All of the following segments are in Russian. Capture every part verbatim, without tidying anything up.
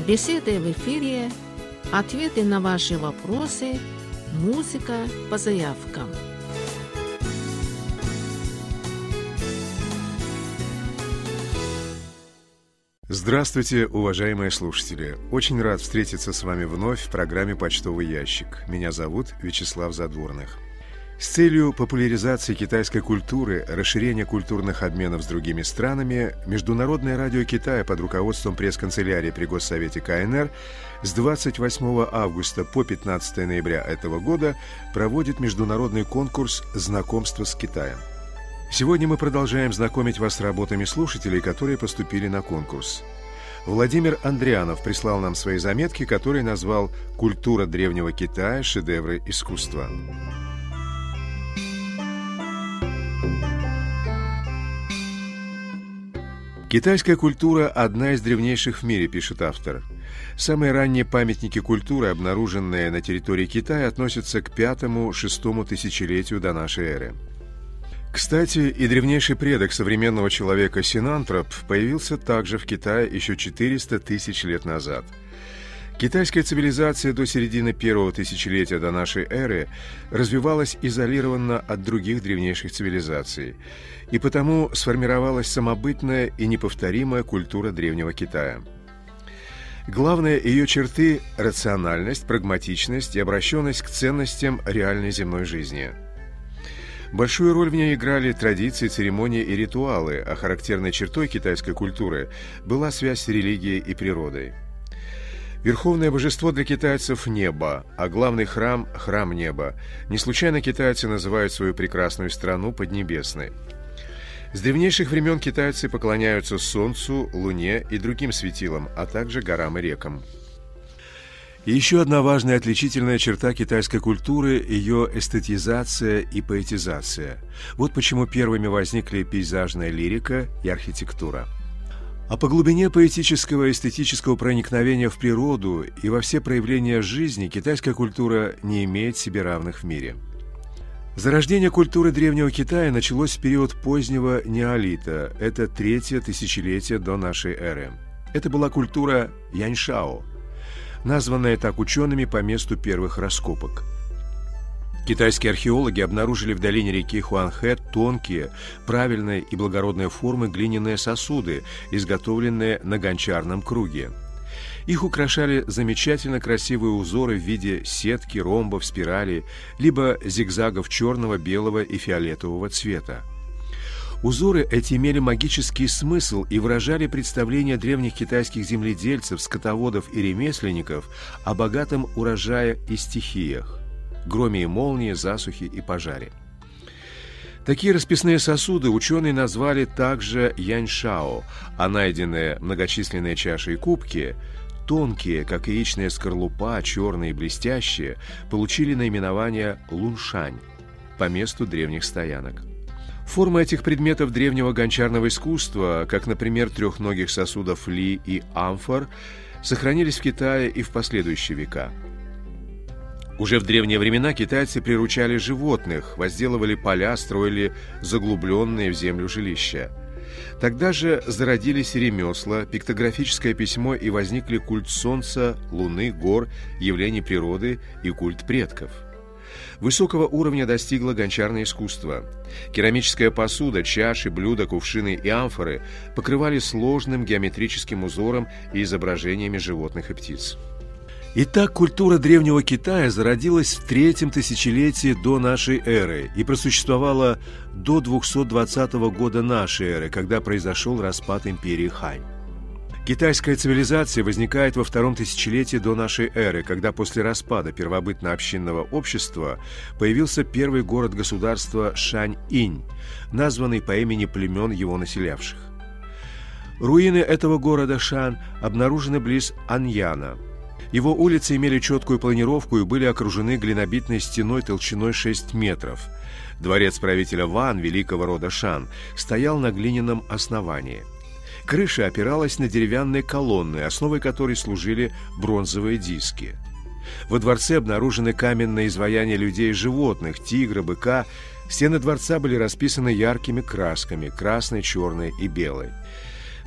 Беседы в эфире, ответы на ваши вопросы, музыка по заявкам. Здравствуйте, уважаемые слушатели! Очень рад встретиться с вами вновь в программе «Почтовый ящик». Меня зовут Вячеслав Задворных. С целью популяризации китайской культуры, расширения культурных обменов с другими странами, Международное радио Китая под руководством пресс-канцелярии при Госсовете ка эн эр с двадцать восьмого августа по пятнадцатое ноября этого года проводит международный конкурс «Знакомство с Китаем». Сегодня мы продолжаем знакомить вас с работами слушателей, которые поступили на конкурс. Владимир Андрианов прислал нам свои заметки, которые назвал «Культура древнего Китая. Шедевры искусства». Китайская культура – одна из древнейших в мире, пишет автор. Самые ранние памятники культуры, обнаруженные на территории Китая, относятся к пятому-шестому тысячелетию до нашей эры. Кстати, и древнейший предок современного человека Синантроп появился также в Китае еще четыреста тысяч лет назад. Китайская цивилизация до середины первого тысячелетия до нашей эры развивалась изолированно от других древнейших цивилизаций, и потому сформировалась самобытная и неповторимая культура древнего Китая. Главные ее черты – рациональность, прагматичность и обращенность к ценностям реальной земной жизни. Большую роль в ней играли традиции, церемонии и ритуалы, а характерной чертой китайской культуры была связь с религией и природой. Верховное божество для китайцев – небо, а главный храм – храм неба. Не случайно китайцы называют свою прекрасную страну Поднебесной. С древнейших времен китайцы поклоняются Солнцу, Луне и другим светилам, а также горам и рекам. И еще одна важная отличительная черта китайской культуры – ее эстетизация и поэтизация. Вот почему первыми возникли пейзажная лирика и архитектура. А по глубине поэтического и эстетического проникновения в природу и во все проявления жизни китайская культура не имеет себе равных в мире. Зарождение культуры древнего Китая началось в период позднего неолита, это третье тысячелетие до нашей эры. Это была культура Яньшао, названная так учеными по месту первых раскопок. Китайские археологи обнаружили в долине реки Хуанхэ тонкие, правильные и благородные формы глиняные сосуды, изготовленные на гончарном круге. Их украшали замечательно красивые узоры в виде сетки, ромбов, спирали, либо зигзагов черного, белого и фиолетового цвета. Узоры эти имели магический смысл и выражали представления древних китайских земледельцев, скотоводов и ремесленников о богатом урожае и стихиях – громе и молнии, засухе и пожаре. Такие расписные сосуды ученые назвали также яньшао, а найденные многочисленные чаши и кубки, тонкие, как яичная скорлупа, черные и блестящие, получили наименование луншань по месту древних стоянок. Формы этих предметов древнего гончарного искусства, как, например, трехногих сосудов ли и амфор, сохранились в Китае и в последующие века. Уже в древние времена китайцы приручали животных, возделывали поля, строили заглубленные в землю жилища. Тогда же зародились ремесла, пиктографическое письмо и возникли культ солнца, луны, гор, явлений природы и культ предков. Высокого уровня достигло гончарное искусство. Керамическая посуда, чаши, блюда, кувшины и амфоры покрывали сложным геометрическим узором и изображениями животных и птиц. Итак, культура древнего Китая зародилась в третьем тысячелетии до нашей эры и просуществовала до двухсот двадцатого года нашей эры, когда произошел распад империи Хань. Китайская цивилизация возникает во втором тысячелетии до нашей эры, когда после распада первобытно-общинного общества появился первый город-государства Шань-Инь, названный по имени племен его населявших. Руины этого города Шан обнаружены близ Аньяна. Его улицы имели четкую планировку и были окружены глинобитной стеной толщиной шесть метров. Дворец правителя Ван, великого рода Шан, стоял на глиняном основании. Крыша опиралась на деревянные колонны, основой которой служили бронзовые диски. Во дворце обнаружены каменные изваяния людей и животных, тигра, быка. Стены дворца были расписаны яркими красками – красной, черной и белой.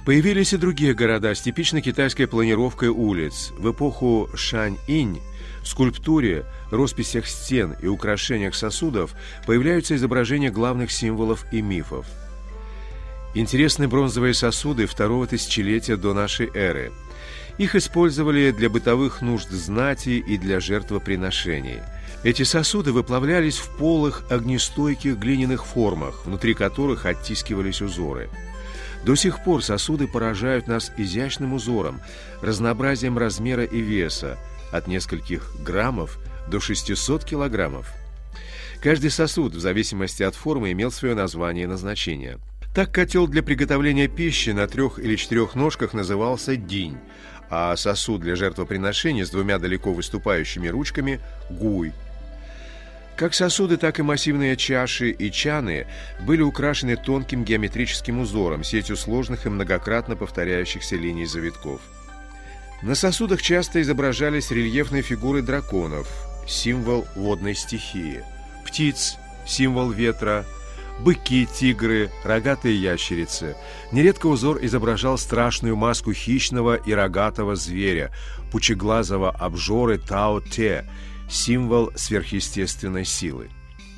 Появились и другие города с типично китайской планировкой улиц. В эпоху Шань-инь в скульптуре, росписях стен и украшениях сосудов появляются изображения главных символов и мифов. Интересны бронзовые сосуды второго тысячелетия до нашей эры. Их использовали для бытовых нужд знати и для жертвоприношений. Эти сосуды выплавлялись в полых огнестойких глиняных формах, внутри которых оттискивались узоры. До сих пор сосуды поражают нас изящным узором, разнообразием размера и веса, от нескольких граммов до шестисот килограммов. Каждый сосуд, в зависимости от формы, имел свое название и назначение. Так котел для приготовления пищи на трех или четырех ножках назывался динь, а сосуд для жертвоприношения с двумя далеко выступающими ручками – гуй. Как сосуды, так и массивные чаши и чаны были украшены тонким геометрическим узором, сетью сложных и многократно повторяющихся линий завитков. На сосудах часто изображались рельефные фигуры драконов, символ водной стихии, птиц, символ ветра, быки, тигры, рогатые ящерицы. Нередко узор изображал страшную маску хищного и рогатого зверя, пучеглазого обжоры Тао-Те, символ сверхъестественной силы.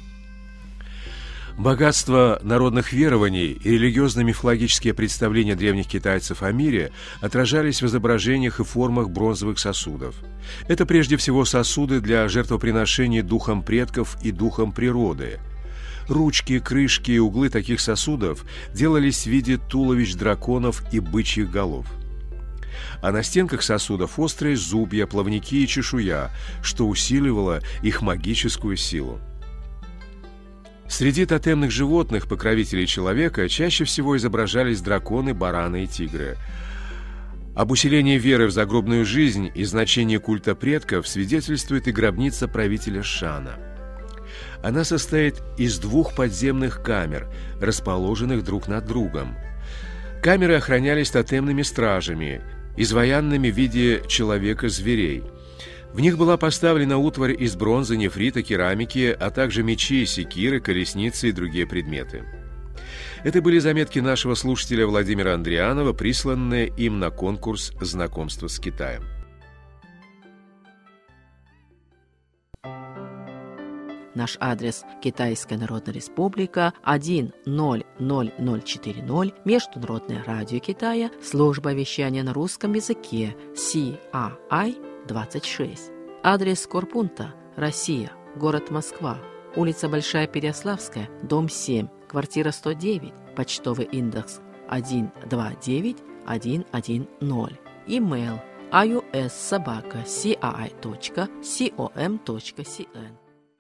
Богатство народных верований и религиозно-мифологические представления древних китайцев о мире отражались в изображениях и формах бронзовых сосудов. Это прежде всего сосуды для жертвоприношений духам предков и духам природы. Ручки, крышки и углы таких сосудов делались в виде туловищ драконов и бычьих голов. А на стенках сосудов острые зубья, плавники и чешуя, что усиливало их магическую силу. Среди тотемных животных, покровителей человека, чаще всего изображались драконы, бараны и тигры. Об усилении веры в загробную жизнь и значении культа предков свидетельствует и гробница правителя Шана. Она состоит из двух подземных камер, расположенных друг над другом. Камеры охранялись тотемными стражами, изваянными в виде человека-зверей. В них была поставлена утварь из бронзы, нефрита, керамики, а также мечи, секиры, колесницы и другие предметы. Это были заметки нашего слушателя Владимира Андрианова, присланные им на конкурс знакомства с Китаем. Наш адрес: Китайская Народная Республика, один ноль ноль ноль четыре ноль, Международное радио Китая, служба вещания на русском языке, Си А Ай двадцать шесть. Адрес корпункта: Россия, город Москва, улица Большая Переяславская, дом семь, квартира сто девять, почтовый индекс один два девять один один ноль. Имейл: ай ю эс собака си а ай точка ком точка си эн.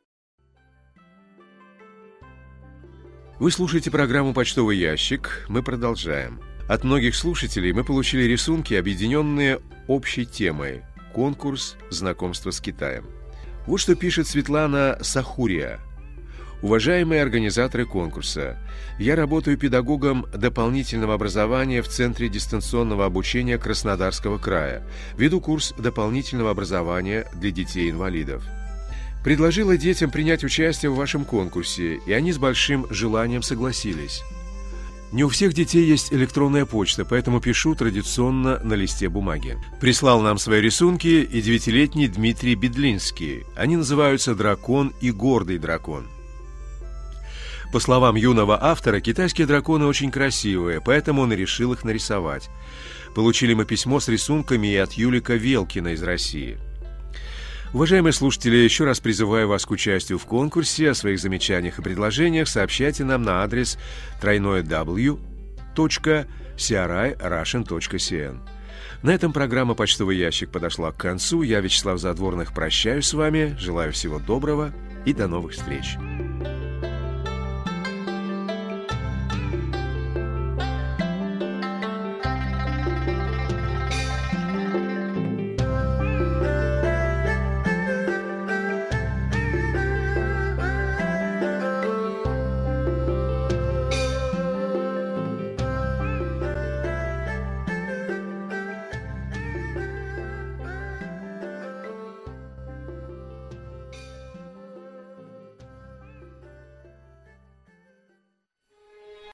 Вы слушаете программу «Почтовый ящик». Мы продолжаем. От многих слушателей мы получили рисунки, объединенные общей темой – конкурс знакомства с Китаем. Вот что пишет Светлана Сахурия. Уважаемые организаторы конкурса, я работаю педагогом дополнительного образования в Центре дистанционного обучения Краснодарского края. Веду курс дополнительного образования для детей-инвалидов. Предложила детям принять участие в вашем конкурсе, и они с большим желанием согласились. Не у всех детей есть электронная почта, поэтому пишу традиционно на листе бумаги. Прислал нам свои рисунки и девятилетний Дмитрий Бедлинский. Они называются «Дракон» и «Гордый дракон». По словам юного автора, китайские драконы очень красивые, поэтому он и решил их нарисовать. Получили мы письмо с рисунками и от Юлика Велкина из России. Уважаемые слушатели, еще раз призываю вас к участию в конкурсе. О своих замечаниях и предложениях сообщайте нам на адрес дабл-ю дабл-ю дабл-ю точка си ар ай рашен точка си эн. На этом программа «Почтовый ящик» подошла к концу. Я, Вячеслав Задворных, прощаюсь с вами, желаю всего доброго и до новых встреч.